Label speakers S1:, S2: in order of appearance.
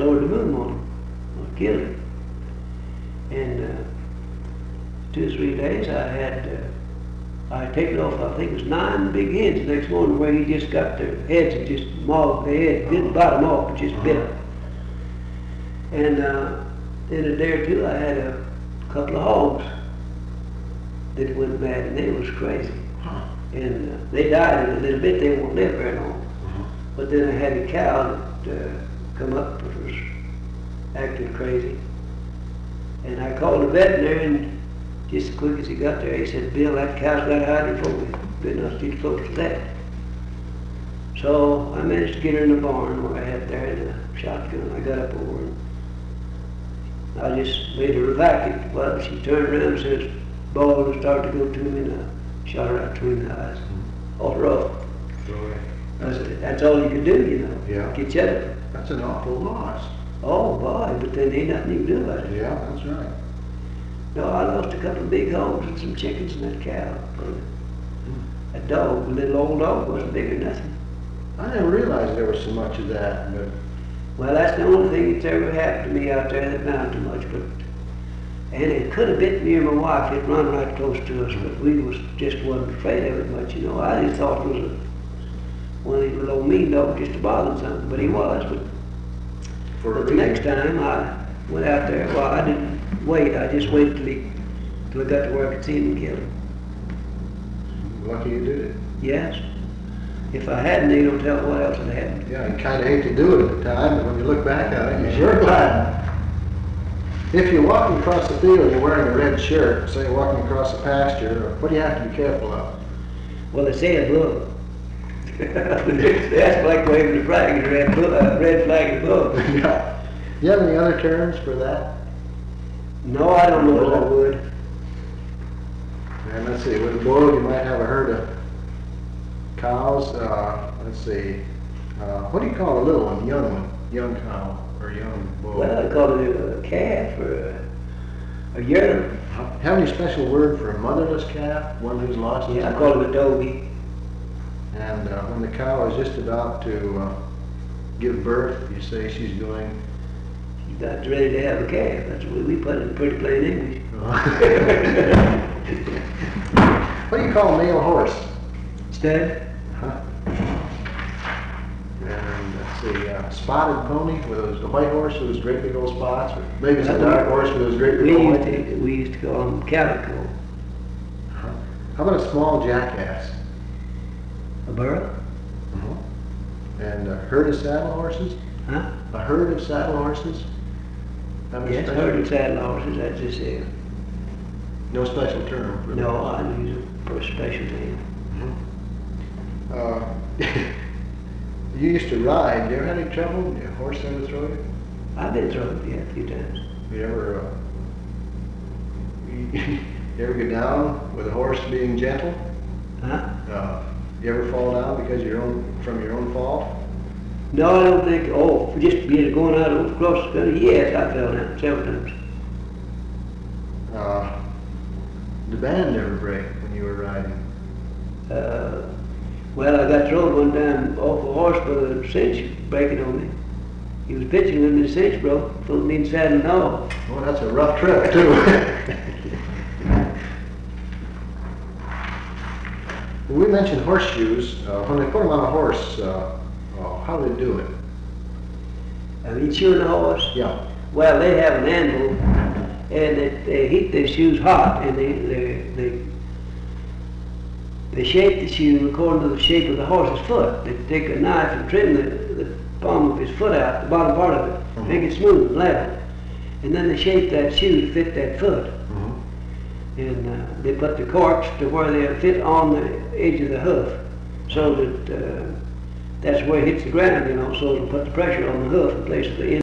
S1: lowered the boom on him, or killed him. And 2 or 3 days I had taken off, I think it was 9 big heads the next morning, where he just got their heads and just mauled their head, didn't bite them off, but just bit them. And in a day or two I had a couple of hogs that went mad, and they was crazy. And they died in a little bit, they won't live very long. But then I had a cow that come up that was acting crazy. And I called the veterinarian just as quick as he got there. He said, "Bill, that cow's got hydrophobia. Better not get close to that." So I managed to get her in the barn where I had there in a shotgun. I got up over and I just made her evacuate. Well, she turned around and says, ball and started to go to me, and I shot her out between the eyes. All rough. I said, that's all you can do, you know.
S2: Yeah.
S1: Get you out of it.
S2: That's an awful loss.
S1: Oh boy, but then ain't nothing you can do about it.
S2: Yeah, that's right.
S1: No, I lost a couple of big hogs and some chickens and that cow. That dog, the little old dog, wasn't big or nothing.
S2: I never realized there was so much of that, but
S1: Well, that's the only thing that's ever happened to me out there that not too much, but and it could have bit me or my wife. It run right close to us, but we was just wasn't afraid of it much, you know. I just thought it was one of these little old mean dogs just to bother something, but he was. But the next time I went out there, well, I didn't wait. I just waited till I got to where I could see him and kill him.
S2: Lucky you did it.
S1: Yes. If I hadn't, you don't tell what else had happened.
S2: Yeah, you kind of hate to do it at the time, but when you look back at it, you're sure glad. If you're walking across the field and you're wearing a red shirt, say you're walking across a pasture, what do you have to be careful of?
S1: Well, they say a bull. That's like waving the flag, a red flag above.
S2: Yeah. Do you have any other terms for that?
S1: No, I don't know what I would.
S2: And let's see, with a bull, you might have a herd of cows. Let's see, what do you call a little one, young cow or young bull?
S1: Well, I call it a calf or a yearling.
S2: Have any special word for a motherless calf, one who's lost its
S1: Yeah, I
S2: mother?
S1: call it a dogie.
S2: And when the cow is just about to give birth, you say she's going.
S1: She's not ready to have a calf. That's the way we put it in pretty plain English.
S2: What do you call a male horse?
S1: Stud?
S2: And let's see, spotted pony with the white horse with those great big old spots, or maybe it's a dark horse with those great big old white.
S1: We used to call them calico.
S2: How about a small jackass?
S1: A burro?
S2: And a herd of saddle horses?
S1: Huh?
S2: A herd of saddle horses?
S1: Yes, a herd of saddle horses, that's just it.
S2: No special term for
S1: No, I use it for a special name.
S2: You used to ride. You ever had any trouble? Did your horse ever throw you?
S1: I've been thrown, yeah, a few times.
S2: You ever, you ever go down with a horse being gentle?
S1: Huh?
S2: You ever fall down because from your own fault?
S1: No, I don't think, just going out across the country, yes, I fell down several times.
S2: The band never break when you were riding.
S1: Well, I got thrown one time off a horse by the cinch breaking on me. He was pitching and the cinch broke, put me in saddle and all.
S2: Oh, that's a rough trip, too. We mentioned horseshoes. When they put them on a horse, how do they do it?
S1: I mean, shoeing the horse?
S2: Yeah.
S1: Well, they have an anvil, and they heat their shoes hot, and they shape the shoe according to the shape of the horse's foot. They take a knife and trim the palm of his foot out, the bottom part of it, make it smooth and level. And then they shape that shoe to fit that foot. And they put the corks to where they fit on the edge of the hoof, so that that's where it hits the ground, you know, so it'll put the pressure on the hoof in place of the end.